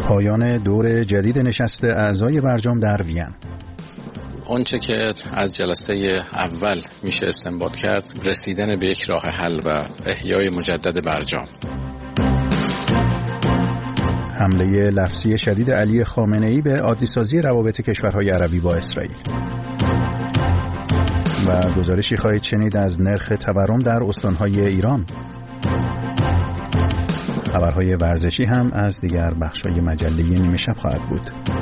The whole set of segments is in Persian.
پایان دور جدید نشست اعضای برجام در وین. آنچه که از جلسه اول میشه استنباط کرد رسیدن به یک راه حل و احیای مجدد برجام. حمله لفظی شدید علی خامنه‌ای به عادی‌سازی روابط کشورهای عربی با اسرائیل. و گزارشی خواهید شنید از نرخ تورم در استانهای ایران. خبرهای ورزشی هم از دیگر بخش‌های مجله نیمه شب خواهد بود.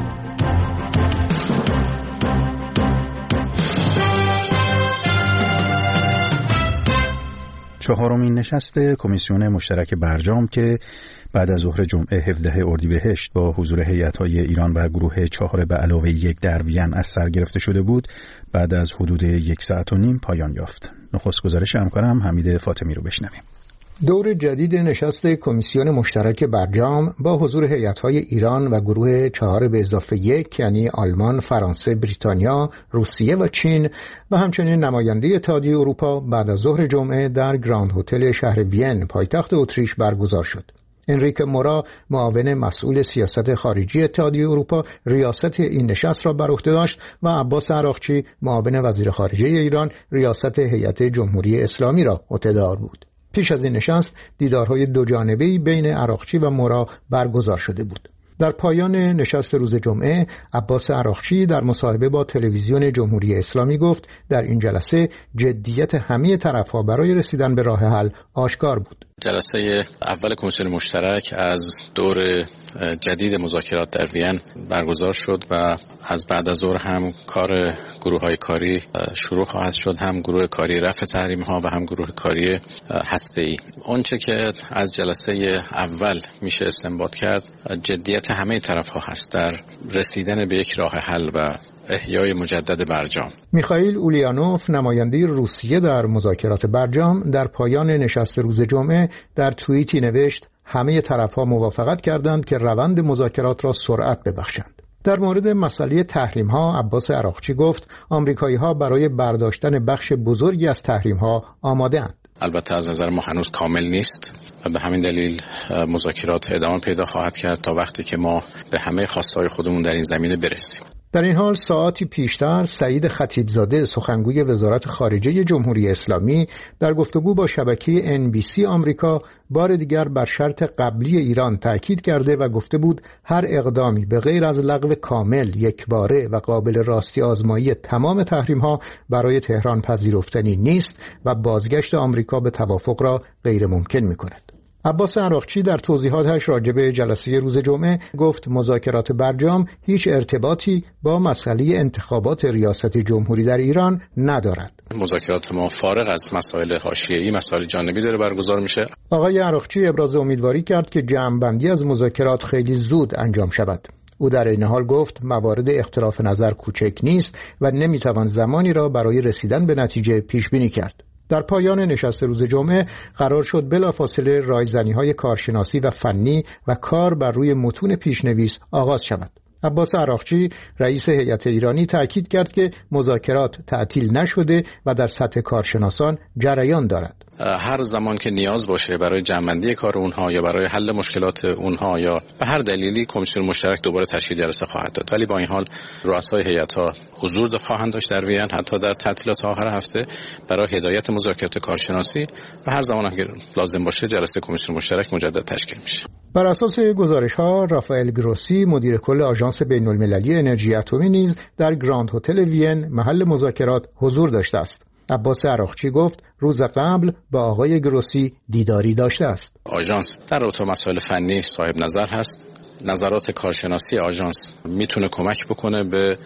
چهارمین نشست کمیسیون مشترک برجام که بعد از ظهر جمعه 17 اردیبهشت با حضور هیئت‌های ایران و گروه 4 به علاوه 1 در وین از سر گرفته شده بود، بعد از حدود 1 ساعت و نیم پایان یافت. نخست گزارش همکارم حمید فاطمی رو بشنویم. دور جدید نشست کمیسیون مشترک برجام با حضور هیئت‌های ایران و گروه 4 به اضافه 1 یعنی آلمان، فرانسه، بریتانیا، روسیه و چین و همچنین نماینده اتحادیه اروپا بعد از ظهر جمعه در گراند هتل شهر وین پایتخت اتریش برگزار شد. انریک مورا معاون مسئول سیاست خارجی اتحادیه اروپا ریاست این نشست را بر عهده داشت و عباس عراقچی معاون وزیر خارجه ایران ریاست هیئت جمهوری اسلامی را عهده‌دار بود. پیش از این نشست دیدارهای دوجانبه‌ای بین عراقچی و مورا برگزار شده بود. در پایان نشست روز جمعه عباس عراقچی در مصاحبه با تلویزیون جمهوری اسلامی گفت در این جلسه جدیت همه طرف‌ها برای رسیدن به راه حل آشکار بود. جلسه اول کمیسیون مشترک از دور جدید مذاکرات در وین برگزار شد و از بعد از ظهر هم کار گروه‌های کاری شروع خواهد شد، هم گروه کاری رفع تحریم‌ها و هم گروه کاری هسته‌ای. آنچه که از جلسه اول میشه استنباط کرد جدیت همه طرف‌ها هست در رسیدن به یک راه حل و احیای مجدد برجام. میخائیل اولیانوف نماینده روسیه در مذاکرات برجام در پایان نشست روز جمعه در توییتی نوشت همه طرف‌ها موافقت کردند که روند مذاکرات را سرعت ببخشند. در مورد مسئله تحریم‌ها عباس عراقچی گفت آمریکایی‌ها برای برداشتن بخش بزرگی از تحریم‌ها آماده‌اند. البته از نظر ما هنوز کامل نیست و به همین دلیل مذاکرات ادامه پیدا خواهد کرد تا وقتی که ما به همه خواسته‌های خودمون در این زمینه برسیم. در این حال ساعتی پیشتر سعید خطیبزاده سخنگوی وزارت خارجه جمهوری اسلامی در گفتگو با شبکه NBC آمریکا بار دیگر بر شرط قبلی ایران تاکید کرده و گفته بود هر اقدامی به غیر از لغو کامل، یکباره و قابل راستی آزمایی تمام تحریم‌ها برای تهران پذیرفتنی نیست و بازگشت آمریکا به توافق را غیر ممکن می‌کند. عباس عراقچی در توضیحاتش راجع به جلسه روز جمعه گفت مذاکرات برجام هیچ ارتباطی با مسئله انتخابات ریاست جمهوری در ایران ندارد. مذاکرات ما فارغ از مسائل حاشیه‌ای، مسائل جانبی داره برگزار میشه. آقای عراقچی ابراز امیدواری کرد که جمع‌بندی از مذاکرات خیلی زود انجام شود. او در این حال گفت موارد اختلاف نظر کوچک نیست و نمیتوان زمانی را برای رسیدن به نتیجه پیش بینی کرد. در پایان نشست روز جمعه قرار شد بلافاصله رایزنی‌های کارشناسی و فنی و کار بر روی متون پیشنویس آغاز شود. عباس عراقچی رئیس هیئت ایرانی تأکید کرد که مذاکرات تعطیل نشده و در سطح کارشناسان جریان دارد. هر زمان که نیاز باشه برای جمع‌بندی کار اونها یا برای حل مشکلات اونها یا به هر دلیلی کمیسیون مشترک دوباره تشکیل جلسه خواهد داد، ولی با این حال رؤسای هیئت‌ها حضور خواهند داشت در وین حتی در تعطیلات آخر هفته برای هدایت مذاکرات کارشناسی و هر زمان که لازم باشه جلسه کمیسیون مشترک مجدد تشکیل میشه. بر اساس گزارش‌ها رافائل گروسی مدیر کل آژانس بین‌المللی انرژی اتمی نیز در گراند هتل وین محل مذاکرات حضور داشته است. عباس عراقچی گفت روز قبل با آقای گروسی دیداری داشته است. آژانس در رابطه با مسائل فنی صاحب نظر هست. نظرات کارشناسی آژانس میتونه کمک بکنه به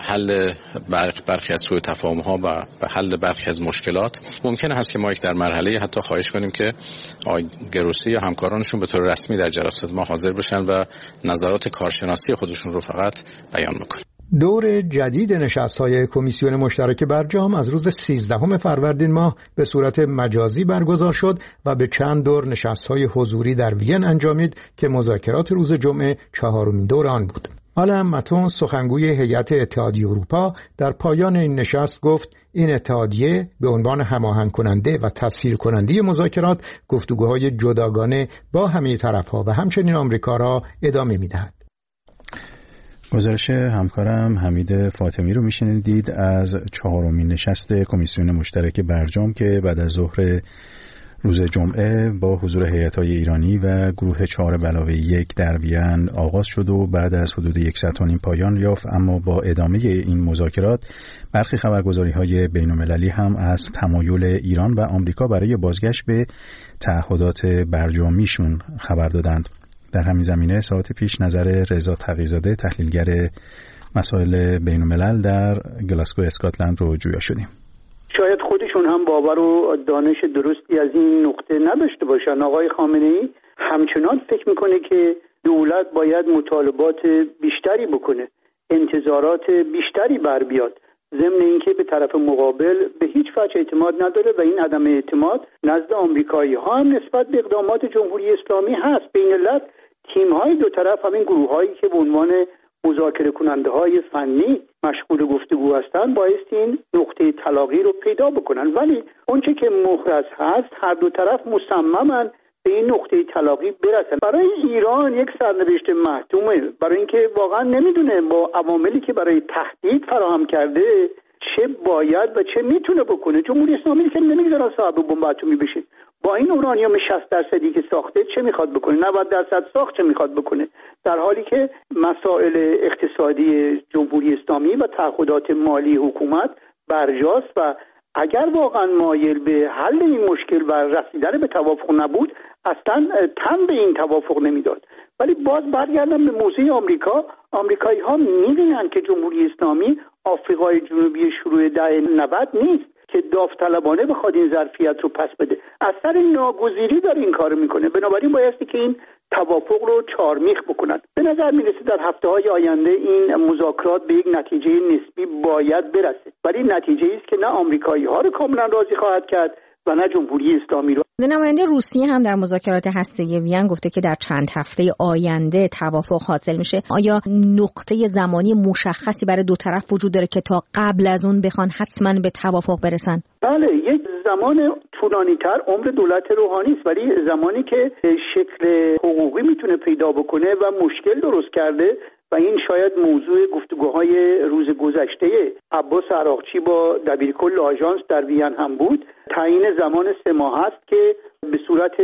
حل برخی از سوء تفاهم‌ها و به حل برخی از مشکلات. ممکنه هست که ما یک در مرحله حتی خواهش کنیم که آقای گروسی یا همکارانشون به طور رسمی در جلسات ما حاضر بشن و نظرات کارشناسی خودشون رو فقط بیان بکنن. دور جدید نشست‌های کمیسیون مشترک برجام از روز 13 فروردین ماه به صورت مجازی برگزار شد و به چند دور نشست‌های حضوری در وین انجامید که مذاکرات روز جمعه 4مین دور آن بود. آلن ماتون سخنگوی هیئت اتحادیه اروپا در پایان این نشست گفت این اتحادیه به عنوان هماهنگ کننده و تسهیل کننده مذاکرات گفتگوهای جداگانه با همه طرف‌ها و همچنین آمریکا را ادامه می‌دهد. گزارش همکارم حمید فاطمی رو میشنیدید از 4مین نشست کمیسیون مشترک برجام که بعد از ظهر روز جمعه با حضور هیئت‌های ایرانی و گروه 4+1 در وین آغاز شد و بعد از حدود 1 ساعت و نیم پایان یافت. اما با ادامه این مذاکرات برخی خبرگزاری‌های بین‌المللی هم از تمایل ایران و آمریکا برای بازگشت به تعهدات برجامیشون خبر دادند. در همین زمینه ساعت پیش نظر رضا تقی‌زاده تحلیلگر مسائل بین‌الملل در گلاسگو اسکاتلند رو جویا شدیم. شاید خودشون هم باور و دانش درستی از این نقطه نداشته باشن. آقای خامنه‌ای همچنان فکر میکنه که دولت باید مطالبات بیشتری بکنه، انتظارات بیشتری بر بیاد، ضمن اینکه به طرف مقابل به هیچ وجه اعتماد نداره و این عدم اعتماد نزد آمریکایی ها هم نسبت به اقدامات جمهوری اسلامی هست. بین علت تیم های دو طرف، همین گروه هایی که به عنوان مذاکره کننده های فنی مشغول گفتگو هستند، بایستی این نقطه تلاقی رو پیدا بکنن. ولی اونچه که محرز هست، هر دو طرف مصممن به این نقطه تلاقی برسن. برای ایران یک سرنوشت محتومه، برای اینکه واقعا نمیدونه با عواملی که برای تهدید فراهم کرده چه باید و چه میتونه بکنه. جمهوری اسلامی که نمیذاره صاحب بمب اتمی بشه، با این اورانیوم 60% که ساخته چه میخواد بکنه؟ 90% ساخت چه میخواد بکنه؟ در حالی که مسائل اقتصادی جمهوری اسلامی و تعهدات مالی حکومت برجاست و اگر واقعا مایل به حل این مشکل و رسیدن به توافق نبود، اصلا تن به این توافق نمیداد. ولی باز برگردم به موضوع آمریکا. آمریکایی ها میدونن که جمهوری اسلامی آفریقای جنوبی شروع دهه 90 نیست که داوطلبانه بخواد این ظرفیت رو پس بده. اثر ناگزیری داره این کارو میکنه. بنابراین بایستی که این توافق رو چارمیخ بکنن. به نظر میرسه در هفته‌های آینده این مذاکرات به یک نتیجه نسبی باید برسه، ولی نتیجه‌ای است که نه آمریکایی‌ها رو کاملا راضی خواهد کرد و نه جمهوری اسلامی رو. نماینده روسیه هم در مذاکرات هسته‌ای وین گفته که در چند هفته آینده توافق حاصل میشه. آیا نقطه زمانی مشخصی برای دو طرف وجود داره که تا قبل از اون بخوان حتما به توافق برسن؟ بله، یک زمان طولانی‌تر عمر دولت روحانی است، ولی زمانی که شکل حقوقی میتونه پیدا بکنه و مشکل درست کرده و این شاید موضوع گفتگوهای روز گذشته عباس عراقچی با دبیرکل آژانس در وین هم بود. تعیین زمان 3 ماه است که به صورت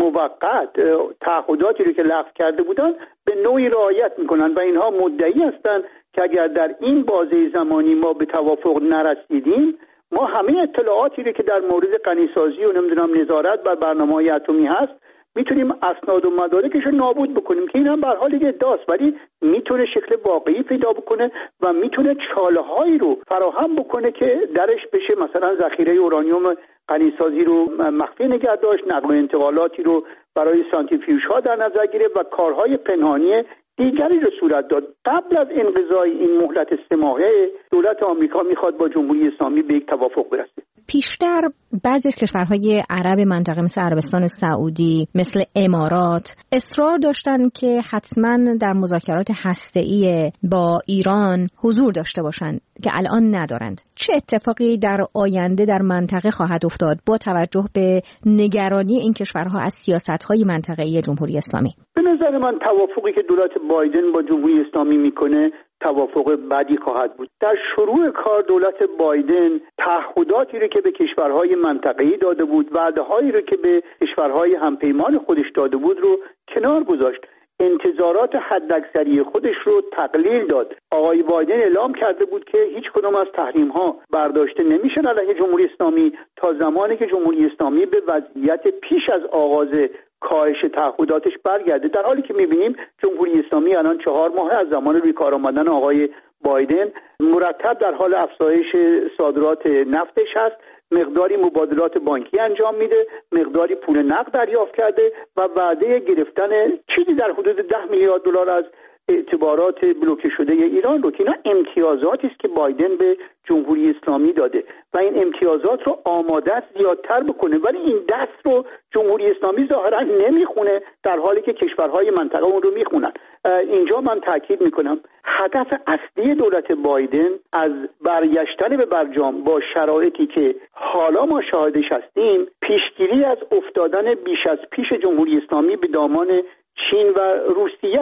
موقت تعهداتی رو که لغو کرده بودن به نوعی رعایت میکنن و اینها مدعی هستند که اگر در این بازه زمانی ما به توافق نرسیدیم، ما همه اطلاعاتی رو که در مورد غنیسازی و نظارت بر برنامه‌های اتمی هست میتونیم اسناد و مدارکش رو نابود بکنیم، که این هم به هر حال یک ادعاست، ولی میتونه شکل واقعی پیدا بکنه و میتونه چاله‌هایی رو فراهم بکنه که درش بشه مثلا ذخیره اورانیوم غنیسازی رو مخفی نگه داشت، نقل و انتقالاتی رو برای سانتریفیوژها در نظر گرفت و کارهای پنهانی دیگری رو صورت داد. قبل از انقضای این مهلت 3 ماهه دولت آمریکا میخواد با جمهوری اسلامی به یک توافق برسه. پیشتر بعضی از کشورهای عرب منطقه مثل عربستان سعودی، مثل امارات اصرار داشتن که حتما در مذاکرات هسته‌ای با ایران حضور داشته باشند که الان ندارند. چه اتفاقی در آینده در منطقه خواهد افتاد با توجه به نگرانی این کشورها از سیاست‌های منطقه‌ای جمهوری اسلامی؟ به نظر من توافقی که دولت بایدن با جمهوری اسلامی میکنه توافق بدی خواهد بود. در شروع کار دولت بایدن تعهداتی رو که به کشورهای منطقه‌ای داده بود، وعده‌هایی رو که به کشورهای همپیمان خودش داده بود رو کنار گذاشت. انتظارات حداکثری خودش رو تقلیل داد. آقای بایدن اعلام کرده بود که هیچ کدام از تحریم‌ها برداشته نمیشه علیه جمهوری اسلامی تا زمانی که جمهوری اسلامی به وضعیت پیش از آغاز کاهش تعهداتش برگرده، در حالی که می‌بینیم جمهوری اسلامی الان 4 ماه از زمان روی کار آمدن آقای بایدن مرتب در حال افزایش صادرات نفتش هست، مقداری مبادلات بانکی انجام میده، مقداری پول نقد دریافت کرده و وعده گرفتن چیزی در حدود 10 میلیارد دلار از اعتبارات بلوکه شده ایران رو، که اینا امتیازاتی است که بایدن به جمهوری اسلامی داده و این امتیازات رو آماده است زیادتر بکنه، ولی این دست رو جمهوری اسلامی ظاهرا نمیخونه در حالی که کشورهای منطقه اون رو میخونن. اینجا من تاکید میکنم هدف اصلی دولت بایدن از برگشتن به برجام با شرایطی که حالا ما شاهدش هستیم، پیشگیری از افتادن بیش از پیش جمهوری اسلامی به دامان چین و روسیه است.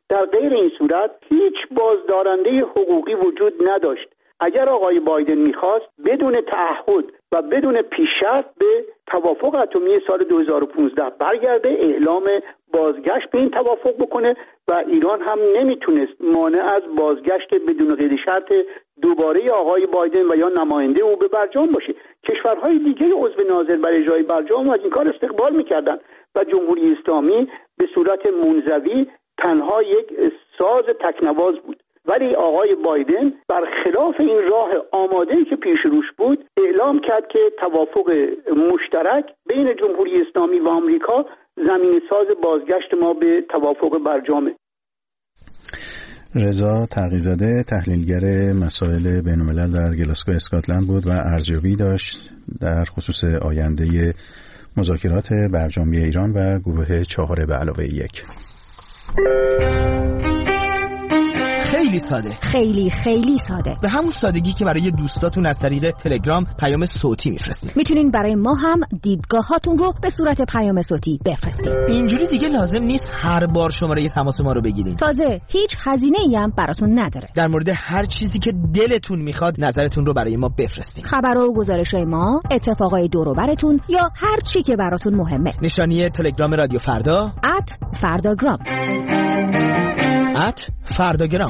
در غیر این صورت هیچ بازدارنده حقوقی وجود نداشت. اگر آقای بایدن میخواست بدون تعهد و بدون پیش‌شرط به توافق اتمی سال 2015 برگرده، اعلام بازگشت به این توافق بکنه و ایران هم نمیتونست مانع از بازگشت بدون قید شرط دوباره آقای بایدن و یا نماینده او به برجام باشه. کشورهای دیگه عضو ناظر برای اجرای برجام از این کار استقبال میکردن و جمهوری اسلامی به صورت منزوی تنها یک ساز تکنواز بود. ولی آقای بایدن برخلاف این راه آماده‌ای که پیش روش بود اعلام کرد که توافق مشترک بین جمهوری اسلامی و آمریکا زمین ساز بازگشت ما به توافق برجامه. رضا تقی‌زاده تحلیلگر مسائل بین‌الملل در گلاسگو اسکاتلند بود و ارزیابی داشت در خصوص آینده مذاکرات برجامی ایران و گروه 4+1. خیلی ساده، خیلی ساده، به همون سادگی که برای دوستاتون از طریق تلگرام پیام صوتی میفرستین. میتونین برای ما هم دیدگاهاتون رو به صورت پیام صوتی بفرستین. اینجوری دیگه لازم نیست هر بار شماره تماس ما رو بگیرین. تازه هیچ هزینه‌ای هم براتون نداره. در مورد هر چیزی که دلتون میخواد نظرتون رو برای ما بفرستین. خبرها و گزارش‌های ما، اتفاقای دور و براتون یا هر چی که براتون مهمه. نشانی تلگرام رادیو فردا @فرداگرام. فرداگرام.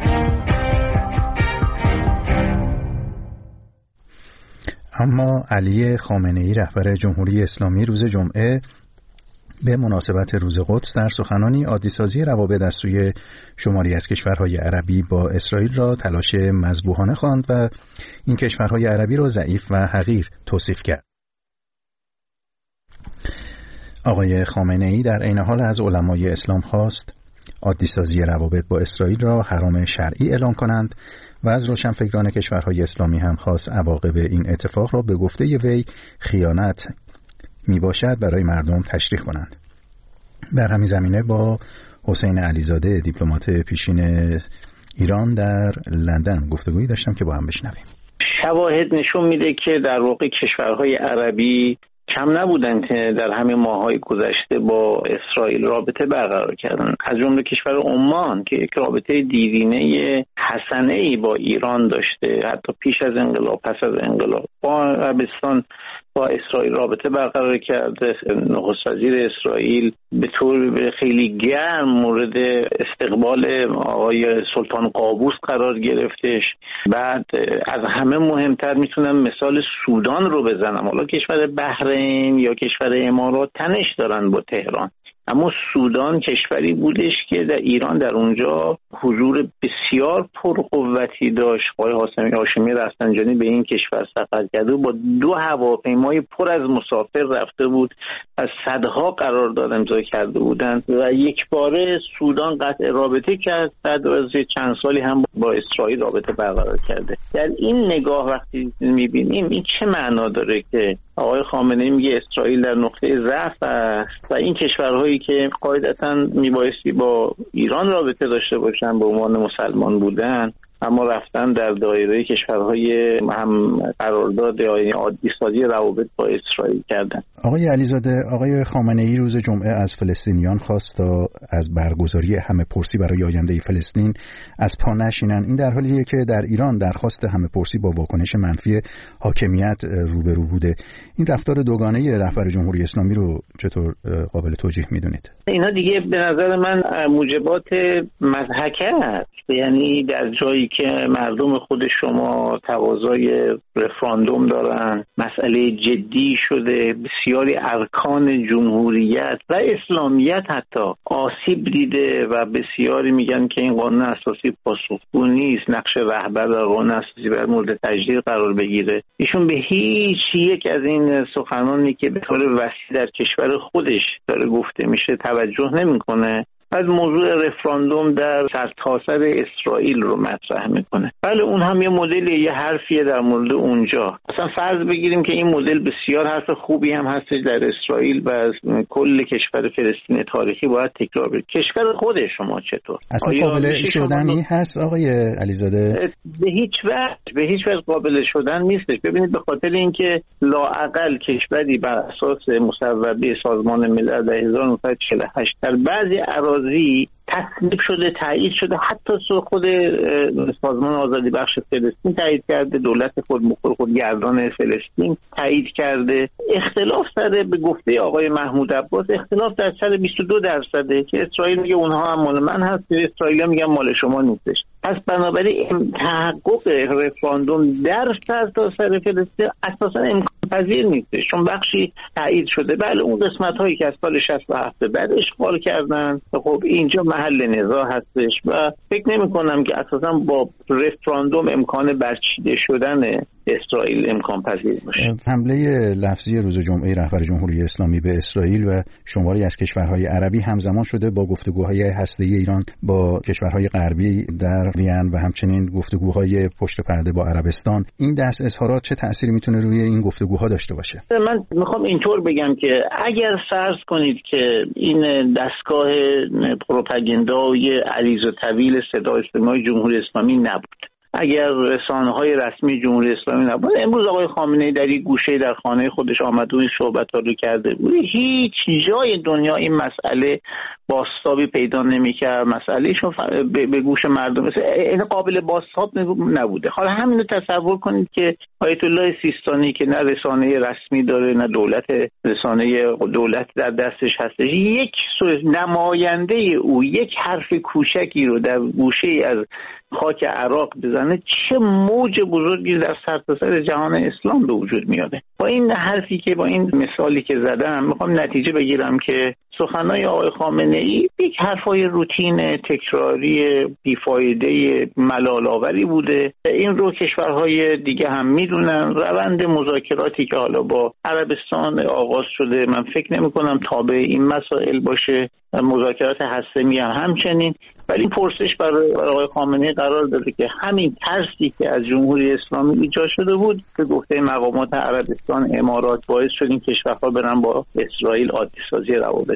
اما علی خامنه‌ای رهبر جمهوری اسلامی روز جمعه به مناسبت روز قدس در سخنانی عادی‌سازی روابط از سوی شماری از کشورهای عربی با اسرائیل را تلاش مذبوحانه خواند و این کشورهای عربی را ضعیف و حقیر توصیف کرد. آقای خامنه‌ای در عین حال از علمای اسلام خواست عادی‌سازی روابط با اسرائیل را حرام شرعی اعلام کنند و از روشنفکران کشورهای اسلامی هم خواست عواقب این اتفاق را به گفته وی خیانت می باشد برای مردم تشریح کنند. در همین زمینه با حسین علیزاده دیپلمات پیشین ایران در لندن گفتگویی داشتم که با هم بشنویم. شواهد نشون میده که در واقع کشورهای عربی کم نبودن که در همین ماه‌های گذشته با اسرائیل رابطه برقرار کردن، از جمله کشور عمان که یک رابطه دیرینه حسنه‌ای با ایران داشته، حتی پیش از انقلاب، پس از انقلاب. با عربستان با اسرائیل رابطه برقرار کرده. نخست وزیر اسرائیل به طور خیلی گرم مورد استقبال آقای سلطان قابوس قرار گرفتش. بعد از همه مهمتر میتونم مثال سودان رو بزنم. حالا کشور بحرین یا کشور امارات تنش دارن با تهران، اما سودان کشوری بودش که در ایران در اونجا حضور بسیار پرقوتی داشت. آقای هاشمی رفسنجانی به این کشور سفر کرده و با 2 هواپیمای پر از مسافر رفته بود، از صدها قرارداد امضا کرده بودند و یک باره سودان قطع رابطه کرد. بعد از چند سالی هم با اسرائیل رابطه برقرار کرده. در این نگاه وقتی میبینیم این چه معنا داره که آقای خامنه‌ای میگه اسرائیل در نقطه ضعف است و این کشورهایی که قاعدتاً میبایستی با ایران رابطه داشته باشن به عنوان مسلمان بودن، اما رفتن در دایره کشورهای هم قرارداد یا عادی‌سازی روابط با اسرائیل کردن. آقای علیزاده، آقای خامنه‌ای روز جمعه از فلسطینیان خواست تا از برگزاری همه‌پرسی برای آینده فلسطین از پا نشینن. این در حالیه که در ایران درخواست همه‌پرسی با واکنش منفی حاکمیت روبرو بوده. این رفتار دوگانه رهبر جمهوری اسلامی رو چطور قابل توجیه می‌دونید؟ اینا دیگه به نظر من موجبات مضحکه است. یعنی در جایی که مردم خود شما تقاضای رفراندوم دارن، مسئله جدی شده، بسیاری ارکان جمهوریت و اسلامیت حتی آسیب دیده و بسیاری میگن که این قانون اساسی پاسخگو نیست، نقش رهبر در قانون اساسی باید مورد تجدید قرار بگیره. ایشون به هیچ یک از این سخنانی که به طور وسیع در کشور خودش داره گفته میشه توجه نمیکنه. از موضوع رفراندوم در سرتاسر اسرائیل رو مطرح میکنه. بله اون هم یه مدل، یه حرفیه در مورد اونجا. مثلا فرض بگیریم که این مدل بسیار حرف خوبی هم هستش در اسرائیل و از کل کشور فلسطین تاریخی باید تکرار بشه. کشور خود شما چطور؟ اصلا قابل شدنی هست آقای علیزاده؟ به هیچ وجه قابل شدن نیستش. ببینید به خاطر اینکه لااقل کشوری بر اساس مصوبه سازمان ملل در 1948 در بعضی اراضی بازی تصویب شده، تایید شده، حتی خود سازمان آزادی بخش فلسطین تایید کرده، دولت خودگردان فلسطین تایید کرده. اختلاف سر به گفته آقای محمود عباس اختلاف در سر 22% که اسرائیل میگه اونها هم مال من هست، اسرائیل میگن مال شما نیستش. پس بنابراین تحقق رفراندوم در سرتاسر فلسطین اساسا امکان پذیر نیست، چون بخشی تایید شده. بله اون قسمت هایی که از سال 67 بعد اشغال کردن، خب اینجا محل نزاع هستش و فکر نمی کنم که اساسا با رفراندوم امکان برچیده شدن اسرائیل امکان پذیر باشه. حمله لفظی روز جمعه رهبر جمهوری اسلامی به اسرائیل و شماری از کشورهای عربی همزمان شده با گفتگوهای هسته‌ای ایران با کشورهای غربی در وین و همچنین گفتگوهای پشت پرده با عربستان. این دست اظهارات چه تأثیری میتونه روی این گفتگوها داشته باشه؟ من میخوام اینطور بگم که اگر فرض کنید که این دستگاه پروپاگاندای عریض و طویل صدای اجتماعی جمهوری اسلامی نبود، اگر رسانه‌های رسمی جمهوری اسلامی نبود، امروز آقای خامنه‌ای در یک گوشه در خانه خودش آمد و این صحبت‌ها رو کرده بود. هیچ جای دنیا این مسئله بازتابی پیدا نمی‌کرد، مسئله‌شون به گوش مردم این قابل بازتاب نبوده. حالا همین رو تصور کنید که آیت الله سیستانی که نه رسانه رسمی داره نه رسانه دولت در دستش هستش، یک نماینده او یک حرف کوچکی رو در گوشه از خاک عراق بزنه، چه موج بزرگی در سرتاسر جهان اسلام به وجود میاده. با این حرفی که با این مثالی که زدم میخوام نتیجه بگیرم که سخنهای آقای خامنه‌ای یک حرفای روتین تکراری بیفایده ملال‌آوری بوده. این رو کشورهای دیگه هم میدونن. روند مذاکراتی که حالا با عربستان آغاز شده من فکر نمی‌کنم تابع این مسائل باشه، مذاکرات هسته‌ای هم همچنین. ولی پرسش برای آقای خامنه‌ای قرار داده که همین ترسی که از جمهوری اسلامی ایجاد شده بود به گفته مقامات عربستان امارات باعث شد این کشورها برن با اسرائیل عادی سازی روابط.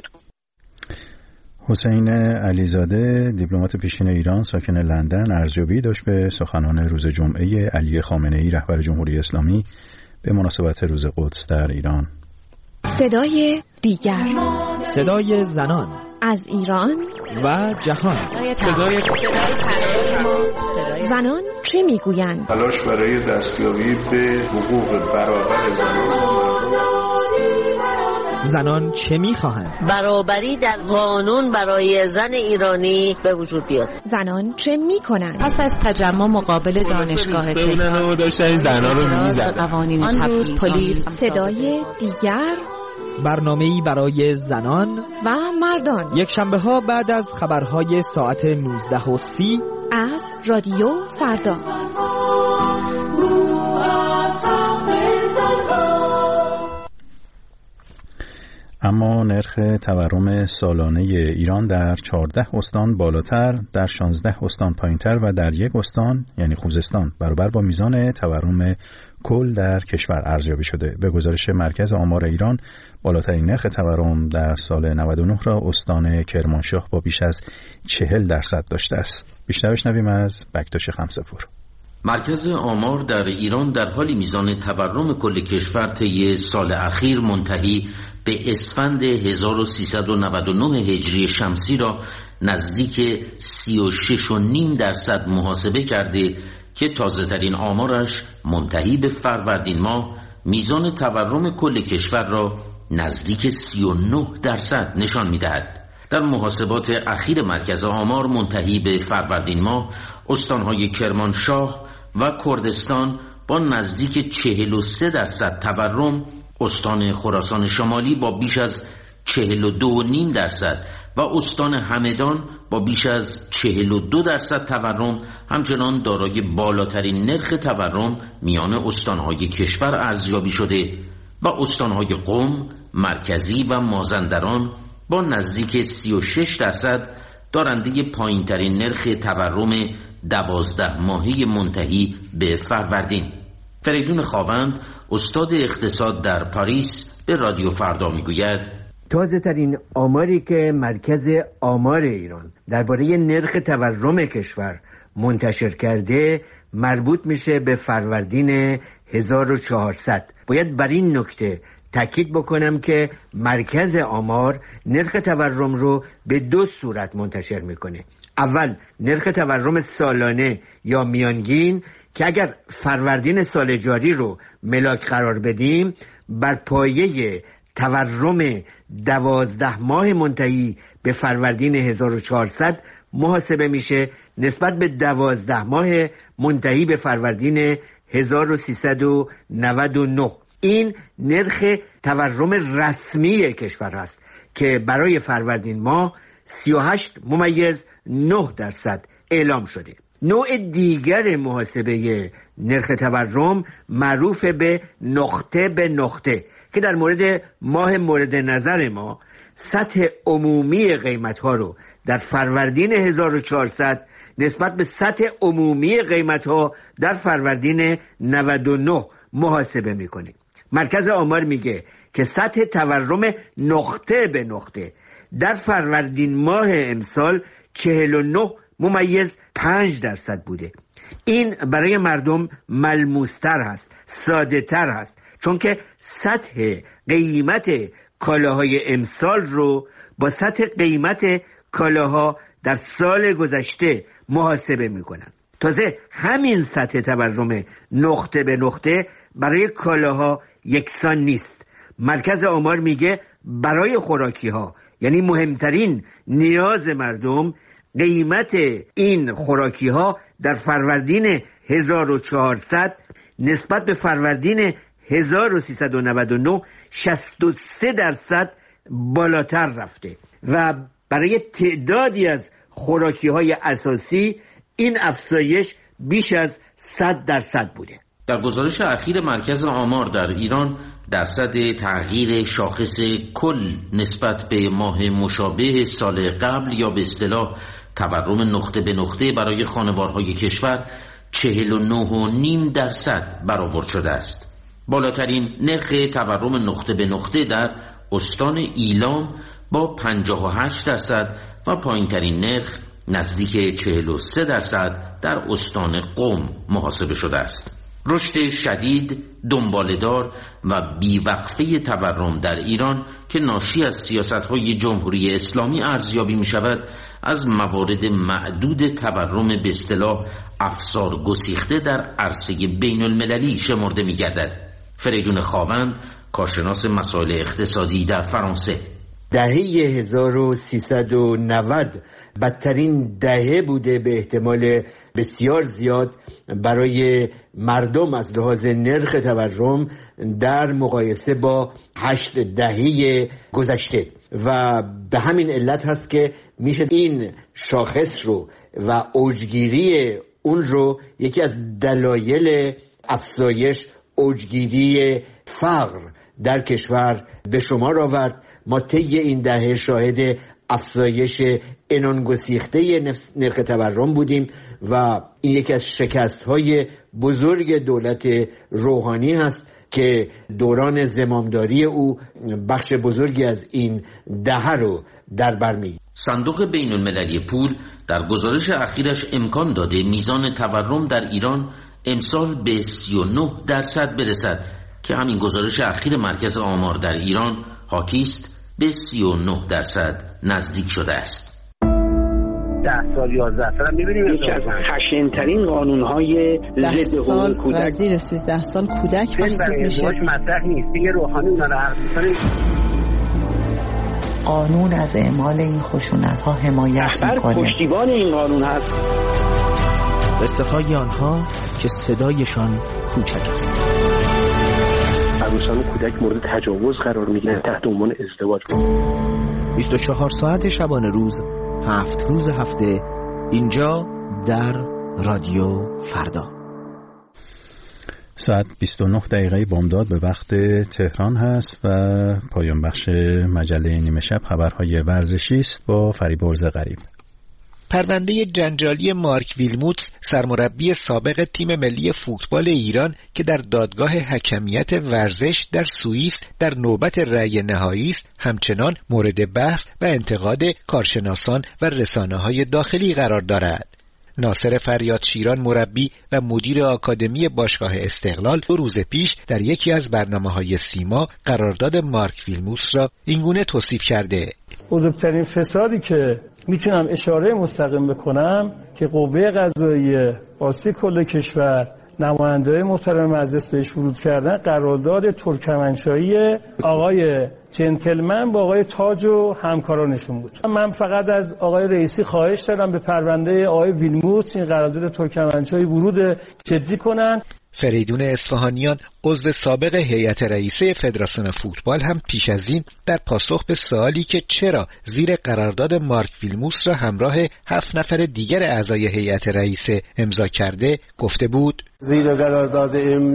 حسین علیزاده دیپلمات پیشین ایران ساکن لندن ارزیابی داشت به سخنان روز جمعه علی خامنه‌ای رهبر جمهوری اسلامی به مناسبت روز قدس در ایران. صدای دیگر، صدای زنان از ایران و جهان، صدای زنان چه میگویند؟ تلاش برای دستیابی به حقوق برابر زنان چه میخواهند؟ برابری در قانون برای زن ایرانی به وجود بیاد. زنان چه میکنند؟ پس از تجمع مقابل دانشگاه تهران داشتن زنان رو میزدن. آن روز پلیس. صدای دیگر، برنامه‌ای برای زنان و مردان، یک شنبه ها بعد از خبرهای ساعت 19:30 از رادیو فردا. اما نرخ تورم سالانه ایران در 14 استان بالاتر، در 16 استان پایینتر و در یک استان یعنی خوزستان برابر با میزان تورم کل در کشور ارزیابی شده. به گزارش مرکز آمار ایران بالاترین نرخ تورم در سال 99 را استان کرمانشاه با بیش از 40% داشته است. بیشتر بشنویم از بکتاش خمسه‌پور. مرکز آمار در ایران در حالی میزان تورم کل کشور طی سال اخیر منتهی به اسفند 1399 هجری شمسی را نزدیک 36.5% محاسبه کرده که تازه ترین آمارش منتهی به فروردین ماه میزان تورم کل کشور را نزدیک 39% نشان می‌دهد. در محاسبات اخیر مرکز آمار منتهی به فروردین ماه استان‌های کرمانشاه و کردستان با نزدیک 43% تورم، استان خراسان شمالی با بیش از 42.5% و استان همدان با بیش از 42% تورم همچنان دارای بالاترین نرخ تورم میان استان‌های کشور ارزیابی شده و استان‌های قم، مرکزی و مازندران با نزدیک 36% دارنده پایین‌ترین نرخ تورم 12 ماهه منتهی به فروردین. فریدون خاوند استاد اقتصاد در پاریس به رادیو فردا میگوید تازه ترین آماری که مرکز آمار ایران درباره نرخ تورم کشور منتشر کرده مربوط میشه به فروردین 1400. باید بر این نکته تاکید بکنم که مرکز آمار نرخ تورم رو به 2 صورت منتشر میکنه. اول نرخ تورم سالانه یا میانگین که اگر فروردین سال جاری رو ملاک قرار بدیم بر پایه تورم 12 ماه منتهی به فروردین 1400 محاسبه میشه نسبت به 12 ماه منتهی به فروردین 1399. این نرخ تورم رسمی کشور است که برای فروردین ماه 38.9% اعلام شده. نوع دیگر محاسبه نرخ تورم معروف به نقطه به نقطه که در مورد ماه مورد نظر ما سطح عمومی قیمت ها رو در فروردین 1400 نسبت به سطح عمومی قیمت ها در فروردین 99 محاسبه میکنه. مرکز آمار میگه که سطح تورم نقطه به نقطه در فروردین ماه امسال 49.5% بوده. این برای مردم ملموستر هست، ساده تر هست، چون که سطح قیمت کالاهای امسال رو با سطح قیمت کالاها در سال گذشته محاسبه میکنن. تازه همین سطح تورم نقطه به نقطه برای کالاها یکسان نیست. مرکز آمار میگه برای خوراکی ها، یعنی مهمترین نیاز مردم، قیمت این خوراکی ها در فروردین 1400 نسبت به فروردین 1399 63% بالاتر رفته و برای تعدادی از خوراکی های اساسی این افزایش بیش از 100% بوده. در گزارش اخیر مرکز آمار در ایران درصد تغییر شاخص کل نسبت به ماه مشابه سال قبل یا به اصطلاح تورم نقطه به نقطه برای خانوارهای کشور 49.5% برآورد شده است. بالاترین نرخ تورم نقطه به نقطه در استان ایلام با 58% و پایینترین نرخ نزدیک 43% در استان قم محاسبه شده است. رشد شدید، دنباله‌دار و بیوقفه تورم در ایران که ناشی از سیاست‌های جمهوری اسلامی ارزیابی می‌شود، از موارد معدود تورم به اصطلاح افسار گسیخته در عرصه بین المللی شمرده می‌گردد. فریدون خاوند، کارشناس مسائل اقتصادی در فرانسه: دهه 1390 بدترین دهه بوده به احتمال بسیار زیاد برای مردم از لحاظ نرخ تورم در مقایسه با 8 دهه گذشته و به همین علت هست که میشه این شاخص رو و اوجگیری اون رو یکی از دلایل افزایش اوجگیری فقر در کشور به شمار آورد. ما طی این دهه شاهد افزایش عنان‌گسیخته نرخ تورم بودیم و این یکی از شکست‌های بزرگ دولت روحانی هست که دوران زمامداری او بخش بزرگی از این دهه رو در بر می‌گیرد. صندوق بین المللی پول در گزارش اخیرش امکان داده میزان تورم در ایران امسال به 39% برسد که همین گزارش اخیر مرکز آمار در ایران حاکی است به 39% نزدیک شده است. 10 سال 11 سال می‌بینیم یکی از خشن‌ترین قانون‌های ضد حقوق کودک زیر 13 سال کودک محسوب میشه. مطرح نیست دیگه. روحانی اونا رو حرف می‌زنه. قانون از اعمال این خشونت‌ها حمایت می‌کنه. پشتیبان این قانون هست. استفای آنها که صدایشان کوچک است. عروسان و کودک مورد تجاوز قرار می‌گیرند تحت عنوان ازدواج. 24 ساعت شبانه روز، 7 روز هفته، اینجا در رادیو فردا. ساعت 29 بامداد به وقت تهران هست و پایان بخش مجله نیمه شب خبرهای ورزشی است با فریبرز غریب. پرونده جنجالی مارک ویلموتس سرمربی سابق تیم ملی فوتبال ایران که در دادگاه حکمیت ورزش در سوئیس در نوبت رأی نهایی است، همچنان مورد بحث و انتقاد کارشناسان و رسانه‌های داخلی قرار دارد. ناصر فریاد شیران مربی و مدیر آکادمی باشگاه استقلال 2 روز پیش در یکی از برنامه‌های سیما قرارداد مارک ویلموتس را اینگونه توصیف کرده: بزرگترین فسادی که میتونم اشاره مستقیم بکنم که قوه قضاییه واسه کل کشور نماینده‌های محترم مجلس بهش ورود کردن قرارداد ترکمنچایی آقای جنتلمن با آقای تاج و همکارانشون بود. من فقط از آقای رئیسی خواهش دارم به پرونده آقای ویلموتس این قرارداد ترکمنچایی ورود جدی کنن. فریدون اصفهانیان عضو سابق هیئت رئیسه فدراسیون فوتبال هم پیش از این در پاسخ به سوالی که چرا زیر قرارداد مارک ویلموتس را همراه 7 نفر دیگر اعضای هیئت رئیسه امضا کرده گفته بود: زیر قرارداد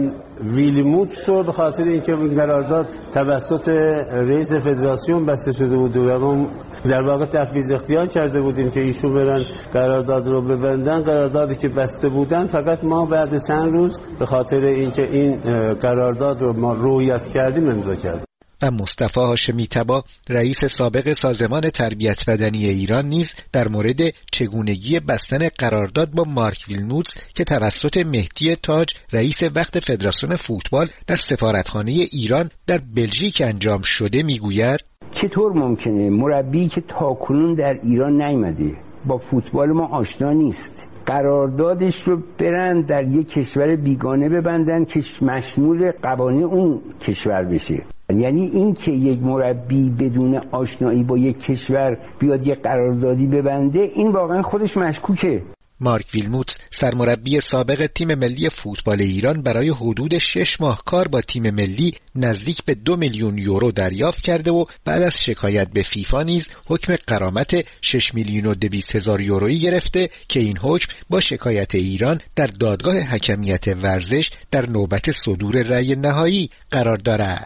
ویلموتس رو به خاطر اینکه این قرارداد توسط رئیس فدراسیون بسته شده بود و ما در واقع تفویض اختیار کرده بودیم که ایشون برن قرارداد رو ببندن. قراردادی که بسته بودن فقط ما بعد چند روز به خاطر اینکه این قرارداد رو ما رعایت کردیم امضا کردیم. و مصطفی هاشمی طبا رئیس سابق سازمان تربیت بدنی ایران نیز در مورد چگونگی بستن قرارداد با مارک ویلموتس که توسط مهدی تاج رئیس وقت فدراسیون فوتبال در سفارتخانه ایران در بلژیک انجام شده میگوید: چطور ممکنه مربی که تاکنون در ایران نیامده، با فوتبال ما آشنا نیست، قراردادش رو برن در یک کشور بیگانه ببندن که مشمول قوانین اون کشور بشه؟ یعنی این که یک مربی بدون آشنایی با یک کشور بیاد یک قراردادی ببنده، این واقعا خودش مشکوکه. مارک ویلموتس سرمربی سابق تیم ملی فوتبال ایران برای حدود 6 ماه کار با تیم ملی نزدیک به 2 میلیون یورو دریافت کرده و بعد از شکایت به فیفا نیز حکم غرامت 6 میلیون و 200 هزار یورویی گرفته که این حکم با شکایت ایران در دادگاه حکمیت ورزش در نوبت صدور رأی نهایی قرار دارد.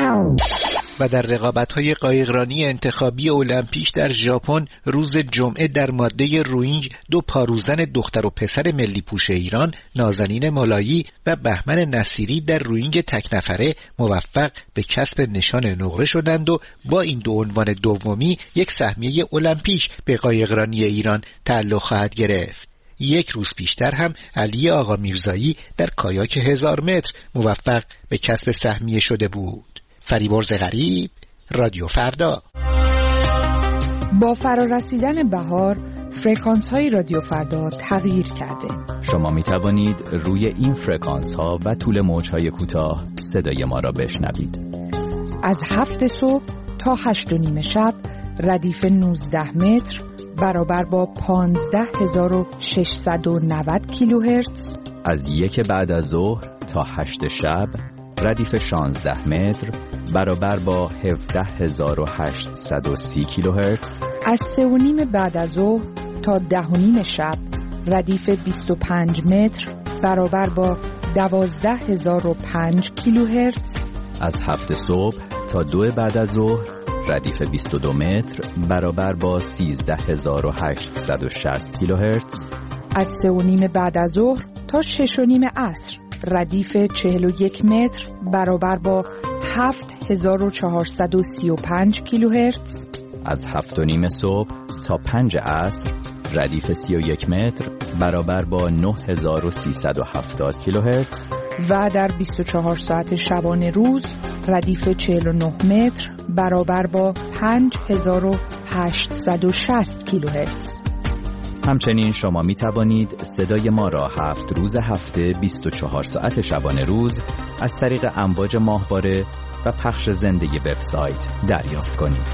و در رقابت‌های قایقرانی انتخابی المپیک در ژاپن روز جمعه در ماده روینگ 2 پاروزن دختر و پسر ملی پوش ایران نازنین مالایی و بهمن نصیری در روینگ تک نفره موفق به کسب نشان نقره شدند و با این 2 عنوان دومی یک سهمیه المپیک به قایقرانی ایران تعلق خواهد گرفت. 1 روز پیشتر هم علی آقا میرزایی در کایاک 1000 متر موفق به کسب سهمیه شده بود. فریبرز غریب، رادیو فردا. با فرارسیدن بهار فرکانس های رادیو فردا تغییر کرده. شما می توانید روی این فرکانس ها و طول موج های کوتاه صدای ما را بشنوید. از 7 صبح تا 8:30 شب ردیف 19 متر برابر با 15690 کیلوهرتز. از 1 بعد از ظهر تا 8 شب ردیف 16 متر برابر با 17830 کیلوهرتز. از 3:30 بعد از ظهر تا 10:30 شب ردیف 25 متر برابر با 12005 کیلوهرتز. از 7 صبح تا 2 بعد از ظهر ردیف 22 متر برابر با 13860 کیلوهرتز. از 3:30 بعد از ظهر تا 6:30 عصر ردیف 41 متر برابر با 7435 کیلوهرتز. از 7:30 صبح تا 5 عصر ردیف 31 متر برابر با 9370 کیلوهرتز. و در 24 ساعت شبانه روز ردیف 49 متر برابر با 5860 کیلوهرتز. همچنین شما می توانید صدای ما را 7 روز هفته 24 ساعت شبانه روز از طریق امواج ماهواره و پخش زنده وبسایت دریافت کنید.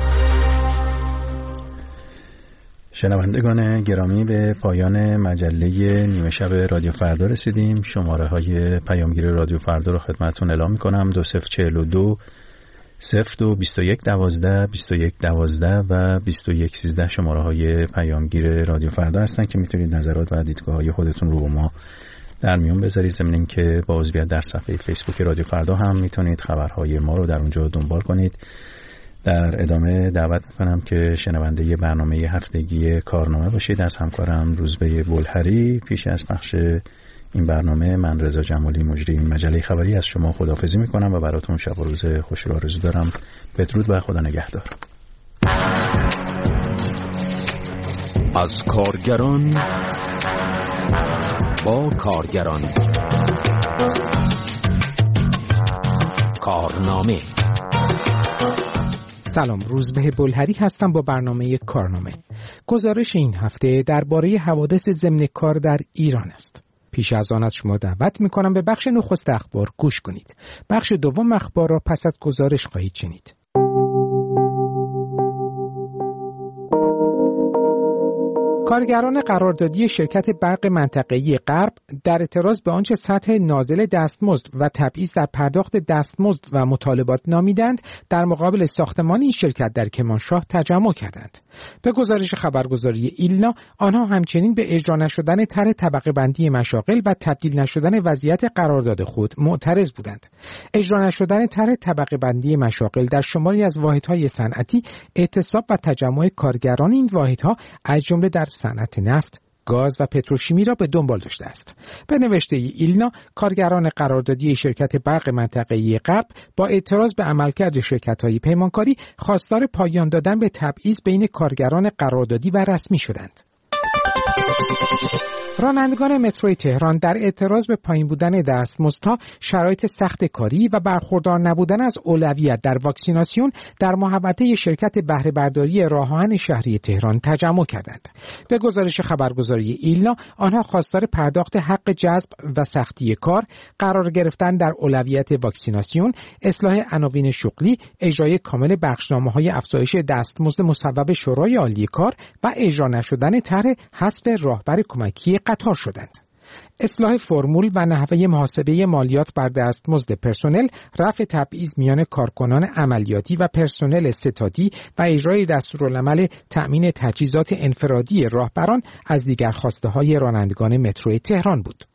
شنوندگان گرامی، به پایان مجله نیمه شب رادیو فردا رسیدیم. شماره های پیامگیر رادیو فردا رو خدمتتون اعلام می‌کنم: 2042 02 21 12 21 12 و 21 13 شماره های پیامگیر رادیو فردا هستن که میتونید نظرات و دیدگاه های خودتون رو با ما در میون بذارید. ضمن اینکه با عضویت در صفحه فیسبوک رادیو فردا هم میتونید خبرهای ما رو در اونجا دنبال کنید. در ادامه دعوت میکنم که شنونده برنامه هفتگی کارنامه باشید از همکارم روزبه بلحری. پیش از پخش این برنامه من رضا جمالی مجری این مجله خبری از شما خداحافظی میکنم و براتون شب و روز خوشی رو آرزو دارم. بدرود و خدا نگهدار. از کارگران با کارگران کارنامه. سلام، روزبه بلهری هستم با برنامه کارنامه. گزارش این هفته درباره حوادث ضمن کار در ایران است. پیش از آن از شما دعوت می‌کنم به بخش نخست اخبار گوش کنید. بخش دوم اخبار را پس از گزارش خواهید شنید. کارگران قراردادی شرکت برق منطقه‌ای غرب در اعتراض به آنچه سطح نازل دستمزد و تبعیض در پرداخت دستمزد و مطالبات نامیدند، در مقابل ساختمان این شرکت در کرمانشاه تجمع کردند. به گزارش خبرگزاری ایلنا، آنها همچنین به اجرا نشدن طرح طبقه بندی مشاغل و تبدیل نشدن وضعیت قرارداد خود معترض بودند. اجرا نشدن طرح طبقه بندی مشاغل در شماری از واحدهای صنعتی اعتصاب و تجمع کارگران این واحدها از جمله در صنعت نفت، گاز و پتروشیمی را به دنبال داشته است. به نوشته ایلنا، کارگران قراردادی شرکت برق منطقه‌ای غرب با اعتراض به عملکرد شرکت‌های پیمانکاری خواستار پایان دادن به تبعیض بین کارگران قراردادی و رسمی شدند. رانندگان مترو تهران در اعتراض به پایین بودن دستمزدها، شرایط سخت کاری و برخوردار نبودن از اولویت در واکسیناسیون در محوطه شرکت بهره برداری راه آهن شهری تهران تجمع کردند. به گزارش خبرگزاری ایلنا، آنها خواستار پرداخت حق جذب و سختی کار، قرار گرفتن در اولویت واکسیناسیون، اصلاح عناوین شغلی، اجرای کامل بخشنامه‌های افزایش دستمزد مصوب شورای عالی کار و اجرا نشدن طرح حذف راهبر کمکی قطار شدند. اصلاح فرمول و نحوه محاسبه مالیات بر دستمزد پرسنل، رفع تبعیض میان کارکنان عملیاتی و پرسنل ستادی و اجرای دستورالعمل تأمین تجهیزات انفرادی راهبران از دیگر خواسته‌های رانندگان مترو تهران بود.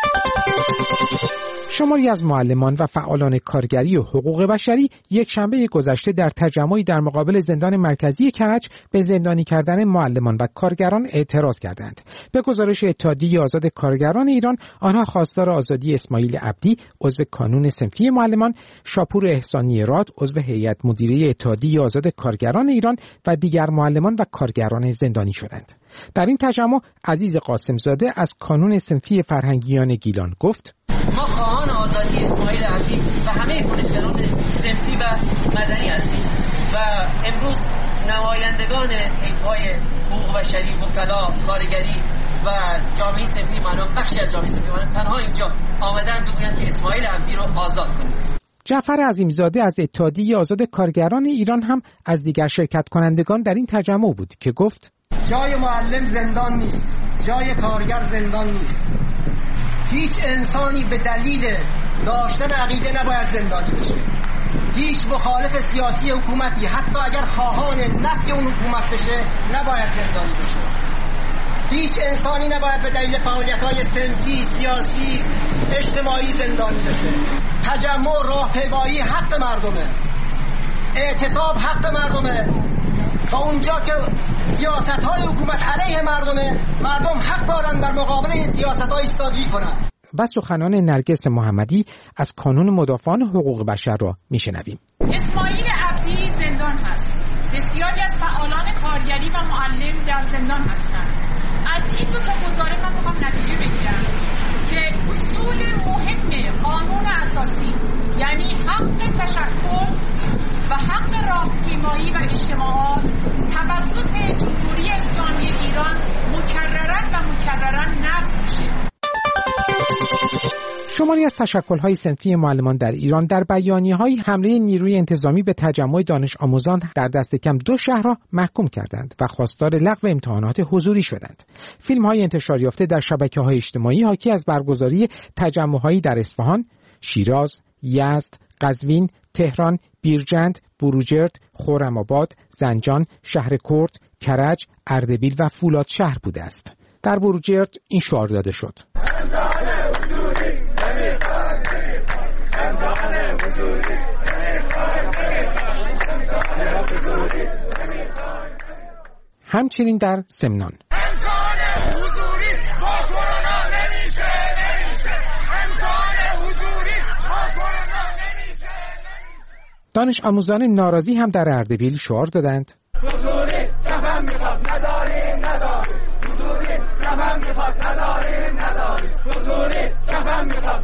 شماری از معلمان و فعالان کارگری و حقوق بشری یک شنبه گذشته در تجمعی در مقابل زندان مرکزی کرج به زندانی کردن معلمان و کارگران اعتراض کردند. به گزارش اتحادیه آزاد کارگران ایران، آنها خواستار آزادی اسماعیل عبدی، عضو کانون صنفی معلمان، شاپور احسانی راد، عضو هیئت مدیره اتحادیه آزاد کارگران ایران و دیگر معلمان و کارگران زندانی شدند. در این تجمع عزیز قاسم زاده از کانون صنفی فرهنگیان گیلان گفت: ما خواهان آزادی اسماعیل عبدی و همه کنشگران صنفی و مدنی هستیم و امروز نمایندگان طیف‌های حقوق بشری، وکلا، کارگری و جامعه صنفی معلوم، بخشی از جامعه صنفی معلوم تنها اینجا آمدن بگویند که اسماعیل عبدی رو آزاد کنید. جعفر عظیمزاده از اتحادیه آزاد کارگران ایران هم از دیگر شرکت کنندگان در این تجمع بود که گفت: جای معلم زندان نیست، جای کارگر زندان نیست. هیچ انسانی به دلیل داشتن عقیده نباید زندانی بشه. هیچ مخالف سیاسی حکومتی، حتی اگر خواهان نفی اون حکومت بشه، نباید زندانی بشه. هیچ انسانی نباید به دلیل فعالیت‌های صنفی، سیاسی، اجتماعی زندانی بشه. تجمع، راهپیمایی حق مردمه. اعتصاب حق مردمه. و اونجا که سیاست‌های حکومت علیه مردمه، مردم حق دارن در مقابل این سیاست‌ها ایستادگی کنن. و سخنان نرگس محمدی از کانون مدافعان حقوق بشر را میشنویم. اسماعیل عبدی زندان هست. بسیاری از فعالان کارگری و معلم در زندان هستند. از این دو تا گزاره من میخوام نتیجه بگیرم که اصول مهم قانون اساسی، یعنی حق تشکل و حق راهپیمایی و اجتماعات توسط جمهوری اسلامی ایران مکرراً نقض میشه. شماری از تشکل‌های صنفی معلمان در ایران در بیانیه‌های حمله نیروی انتظامی به تجمع دانش آموزان در دست کم 2 شهر را محکوم کردند و خواستار لغو امتحانات حضوری شدند. فیلم‌های انتشار یافته در شبکه‌های اجتماعی حاکی از برگزاری تجمع‌هایی در اصفهان، شیراز، یزد، قزوین، تهران، بیرجند، بروجرد، خرم‌آباد، زنجان، شهر کرد، کرج، اردبیل و فولاد شهر بوده است. در بروجرد این شعار داده شد: همچنین در سمنان دانش آموزان ناراضی هم در اردبیل شعار دادند: حضوری کفن میخواد نداریم حضوری کفن میخواد نداریم حضوری کفن میخواد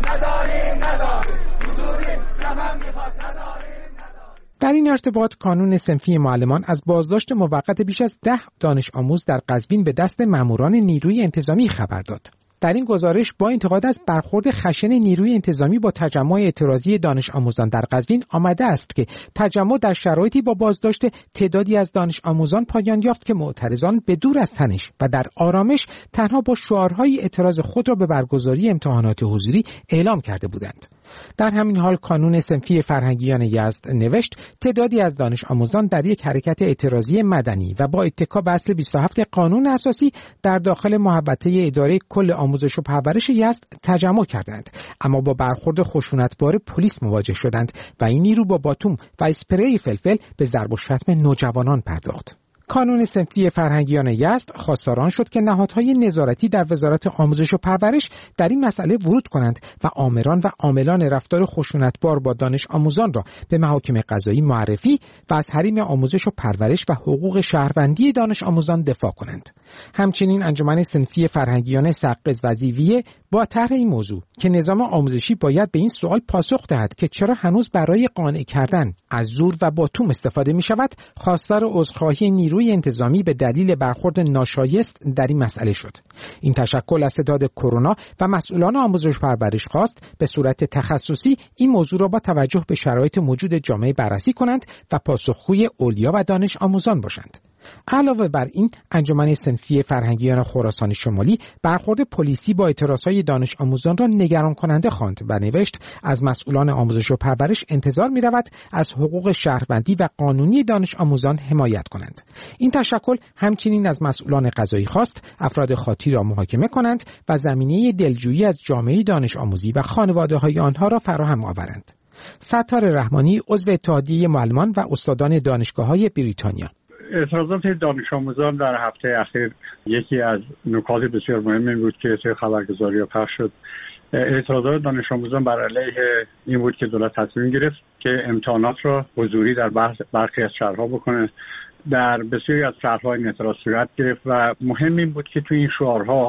نداریم حضوری کفن میخواد نداریم. در این ارتباط کانون صنفی معلمان از بازداشت موقت بیش از 10 دانش آموز در قزوین به دست ماموران نیروی انتظامی خبر داد. در این گزارش با انتقاد از برخورد خشن نیروی انتظامی با تجمع اعتراضی دانش آموزان در قزوین آمده است که تجمع در شرایطی با بازداشت تعدادی از دانش آموزان پایان یافت که معترضان به دور از تنش و در آرامش تنها با شعارهای اعتراض خود را به برگزاری امتحانات حضوری اعلام کرده بودند. در همین حال کانون صنفی فرهنگیان یزد نوشت تعدادی از دانش آموزان در یک حرکت اعتراضی مدنی و با اتکا به اصل 27 قانون اساسی در داخل محوطه اداره کل آموزش و پرورش یزد تجمع کردند، اما با برخورد خشونتبار پلیس مواجه شدند و این نیرو با باتوم و اسپری فلفل به ضرب و شتم نوجوانان پرداخت. کانون صنفی فرهنگیان یزد خواستار شد که نهادهای نظارتی در وزارت آموزش و پرورش در این مسئله ورود کنند و آمران و عاملان رفتار خشونتبار با دانش آموزان را به محاکم قضایی معرفی و از حریم آموزش و پرورش و حقوق شهروندی دانش آموزان دفاع کنند. همچنین انجمن صنفی فرهنگیان سقز وظیفیه با طرح این موضوع که نظام آموزشی باید به این سوال پاسخ دهد که چرا هنوز برای قانع کردن از زور و باتوم استفاده می شود، خواستار عذرخواهی نیروی انتظامی به دلیل برخورد ناشایست در این مسئله شد. این تشکل از ستاد کرونا و مسئولان آموزش و پرورش خواست به صورت تخصصی این موضوع را با توجه به شرایط موجود جامعه بررسی کنند و پاسخگوی اولیا و دانش آموزان باشند. علاوه بر این انجمن صنفی فرهنگیان خراسان شمالی برخورد پلیسی با اعتراضهای دانش آموزان را نگران کننده خواند و نوشت از مسئولان آموزش و پرورش انتظار می رود از حقوق شهروندی و قانونی دانش آموزان حمایت کنند. این تشکل همچنین از مسئولان قضایی خواست افراد خاطی را محاکمه کنند و زمینه دلجویی از جامعه دانش آموزی و خانواده های آنها را فراهم آورند. ستار رحمانی عضو اتحادیه معلمان و استادان دانشگاه‌های بریتانیا: اعتراضات دانش آموزان در هفته اخیر یکی از نکات بسیار مهم بود که توی خبرگزاری پخش شد. اعتراضات دانش آموزان بر علیه این بود که دولت تصمیم گرفت که امتحانات را حضوری در برخی از شهرها بکنه. در بسیاری از شهرها این اعتراض صورت گرفت و مهم این بود که توی این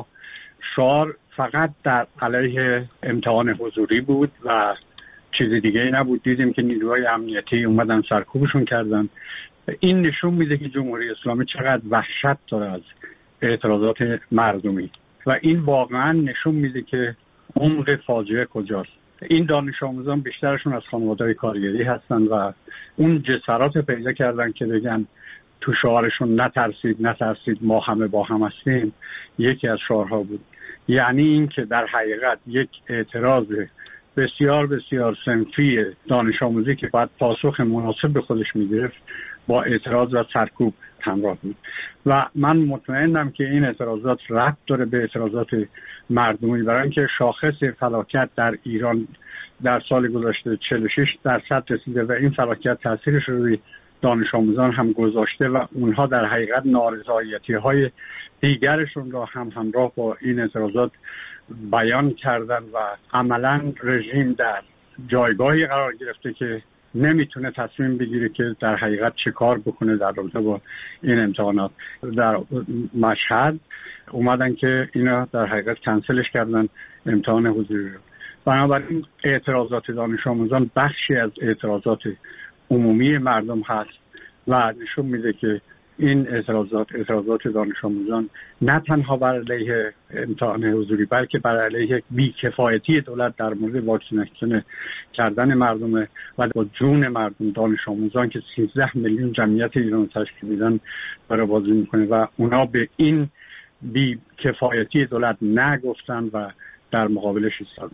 شعار فقط در علیه امتحان حضوری بود و چیز دیگه ای نبود. دیدیم که نیروهای امنیتی اومدن سرکوبشون کردن. این نشون میده که جمهوری اسلامی چقدر وحشت داره از اعتراضات مردمی و این واقعا نشون میده که عمق فاجعه کجاست. این دانش آموزان بیشترشون از خانواده‌های کارگری هستن و اون جسارت پیدا کردن که بگن تو شعارشون نترسید ما همه با هم هستیم یکی از شعارها بود. یعنی این که در حقیقت یک اعتراض بسیار بسیار صنفی دانش آموزی که باید پاسخ مناسب به خودش میگرفت با اعتراض و سرکوب همراه بود و من مطمئنم که این اعتراضات ربط داره به اعتراضات مردمی، برای اینکه شاخص فلاکت در ایران در سال گذشته 46% رسیده و این فلاکت تاثیرش روی دانش آموزان هم گذاشته و اونها در حقیقت نارضایتی‌های دیگرشون را هم همراه با این اعتراضات بیان کردن و عملاً رژیم در جایگاهی قرار گرفته که نمیتونه تصمیم بگیره که در حقیقت چه کار بکنه در رابطه با این امتحانات. در مشهد اومدن که اینا در حقیقت کنسلش کردن امتحان حضوری رو. بنابراین اعتراضات دانش آموزان بخشی از اعتراضات عمومی مردم هست و نشون میده که این اعتراضات دانش آموزان نه تنها بر علیه امتحان حضوری بلکه بر علیه بی‌کفایتی دولت در مورد واکسیناسیون کردن مردم و با جون مردم دانش آموزان که 13 میلیون جمعیت ایران تشکیل میدن برای بازی میکنه و اونا به این بی‌کفایتی دولت نگفتن و در مقابلش ایستادن.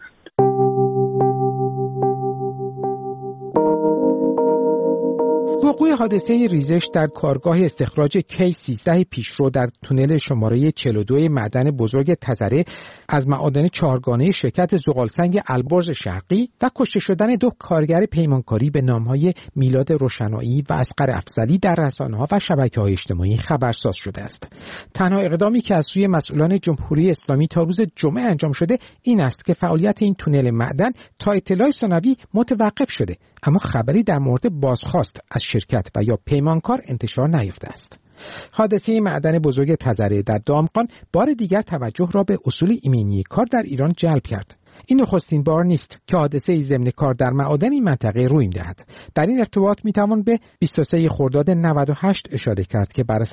وقوع حادثه ریزش در کارگاه استخراج کی-13 پیشرو در تونل شماره 42 معدن بزرگ تزره از معادن چهارگانه شرکت زغالسنگ البرز شرقی و کشته شدن 2 کارگر پیمانکاری به نام‌های میلاد روشنایی و اصغر افضلی در رسانه‌ها و شبکه‌های اجتماعی خبرساز شده است. تنها اقدامی که از سوی مسئولان جمهوری اسلامی تا روز جمعه انجام شده این است که فعالیت این تونل معدن تا اطلاع ثانوی متوقف شده، اما خبری در مورد بازخواست از شرکت و یا پیمانکار انتشار نیافته است. حادثه معدن بزرگ تزره در دامغان بار دیگر توجه را به اصول ایمنی کار در ایران جلب کرد. این نخستین بار نیست که حادثه ضمن کار در معادن این منطقه روی می‌دهد. در این ارتباط می‌توان به 23 خرداد 98 اشاره کرد که بر